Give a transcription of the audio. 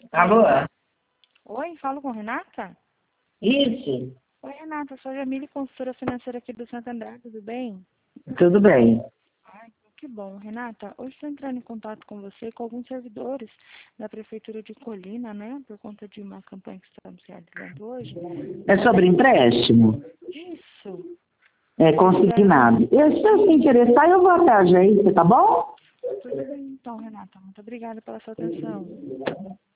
Alô? Oi, falo com Renata? Isso, Oi, Renata, sou a Jamile, consultora financeira aqui do Santander, tudo bem? tudo bem. Ai, que bom. Renata, hoje estou entrando em contato com você e com alguns servidores da Prefeitura de Colina, né? Por conta de uma campanha que estamos realizando hoje. É sobre empréstimo? Isso. É consignado. Se eu se interessar, eu vou até a agência, tá bom? Tudo bem, então, Renata. Muito obrigada pela sua atenção.